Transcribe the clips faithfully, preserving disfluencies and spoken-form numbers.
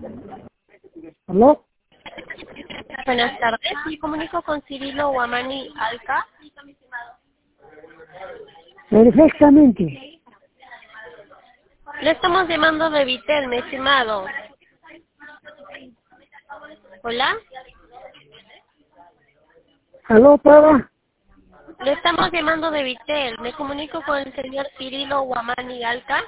¿Aló? Buenas tardes, me comunico con Cirilo Guamani Alca. Perfectamente. Le estamos llamando de Vitel, mi estimado. Hola. ¿Aló, para? Le estamos llamando de Vitel. Me comunico con el señor Cirilo Guamani Alca.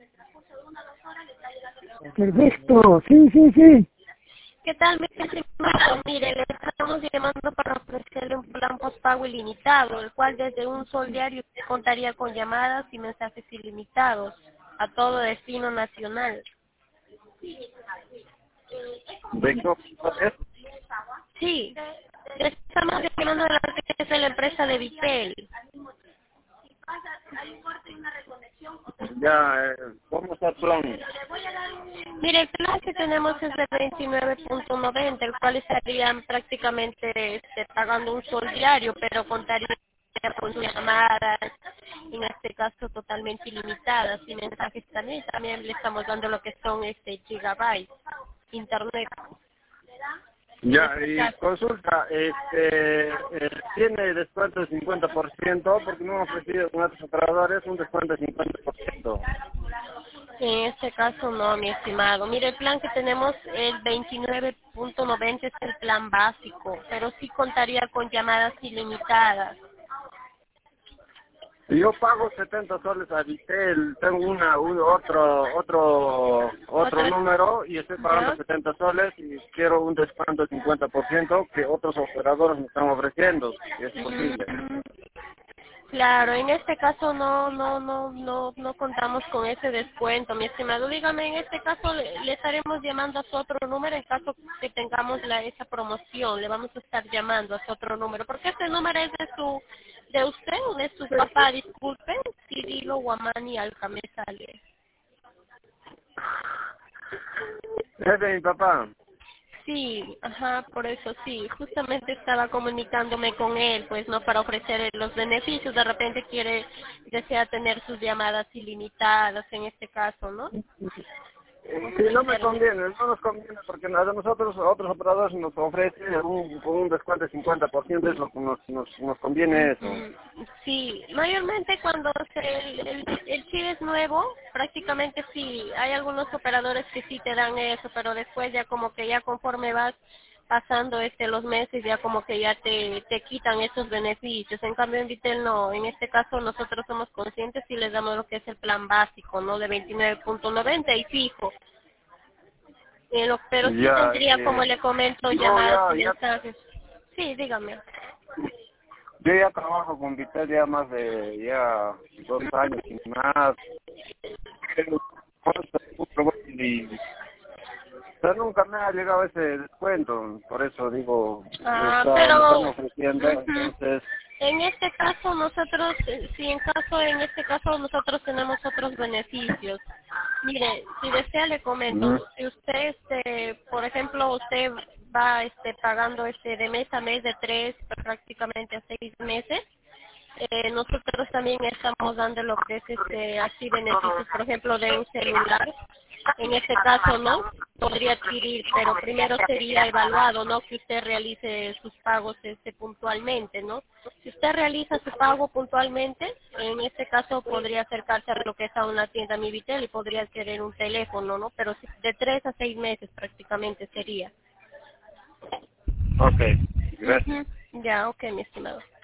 Perfecto. Sí, sí, sí. ¿Qué tal, mi estimado? Mire, le estamos llamando para ofrecerle un plan postpago ilimitado, el cual desde un sol diario contaría con llamadas y mensajes ilimitados a todo destino nacional. Vengo, Sí, le estamos llamando a la que es la empresa de Vitel. ya, eh, ¿cómo está el plan? Mire, el plan que tenemos es de veintinueve punto noventa, el cual estarían prácticamente este, pagando un sol diario, pero contaría con llamadas, en este caso totalmente ilimitadas, y mensajes también. También le estamos dando lo que son este gigabytes, internet. En Ya, este y caso, consulta, este, eh, tiene descuento del cincuenta por ciento porque me han ofrecido con otros operadores un descuento del cincuenta por ciento. en este caso no, mi estimado. Mire, el plan que tenemos, el veintinueve punto noventa es el plan básico, pero sí contaría con llamadas ilimitadas. Y yo pago setenta soles a Vitel, tengo una, un, otro, otro, otro Otro, número y estoy pagando ¿ya? setenta soles y quiero un descuento del cincuenta por ciento que otros operadores me están ofreciendo, si es posible. Mm, Claro, en este caso no, no, no, no, no contamos con ese descuento, mi estimado. Dígame, en este caso le, le estaremos llamando a su otro número en caso que tengamos la esa promoción. Le vamos a estar llamando a su otro número, porque este número es de su, de usted o de su papá. Disculpe, Cirilo Guamani Alca me sale. Es de mi papá. Sí, ajá, por eso sí. Justamente estaba comunicándome con él, pues no para ofrecerle los beneficios. De repente quiere, desea tener sus llamadas ilimitadas en este caso, ¿no? Un Sí, no me servicio. conviene, no nos conviene porque a nosotros, a otros operadores nos ofrecen un, con un descuento de cincuenta por ciento, es lo que nos, nos, nos conviene eso. Ujú. Sí, mayormente cuando se- el, el, el chip es nuevo, prácticamente sí, hay algunos operadores que sí te dan eso, pero después ya como que ya conforme vas pasando este los meses ya como que ya te, te quitan esos beneficios. En cambio en Vitel no, en este caso nosotros somos conscientes y les damos lo que es el plan básico, ¿no? De veintinueve punto noventa y fijo. Eh, lo- pero sí Ya, tendría, como eh, le comento, yo llamadas y ya, ya, mensajes. Sí, dígame. yo ya trabajo con Vitel ya más de ya dos años y más. Pero, y, pero nunca me ha llegado ese descuento, por eso digo, me, Ah, está, me están pero ofreciendo, ujú. entonces, En este caso nosotros, eh, si en caso, en este caso nosotros tenemos otros beneficios. Mire, si desea le ujú, comento, si usted, este, por ejemplo, usted va, este, pagando, este, de mes a mes de tres, prácticamente a seis meses, eh, nosotros también estamos dando lo que es este así beneficios, por ejemplo, de un celular. En este caso, ¿no? Podría adquirir, pero primero sería evaluado, ¿no? Que usted realice sus pagos este puntualmente, ¿no? Si usted realiza su pago puntualmente, en este caso podría acercarse a lo que es a una tienda Mi Vitel y podría adquirir un teléfono, ¿no? Pero si- de tres a seis meses prácticamente sería. ok, gracias. Ujú. Ya, ok, mi estimado.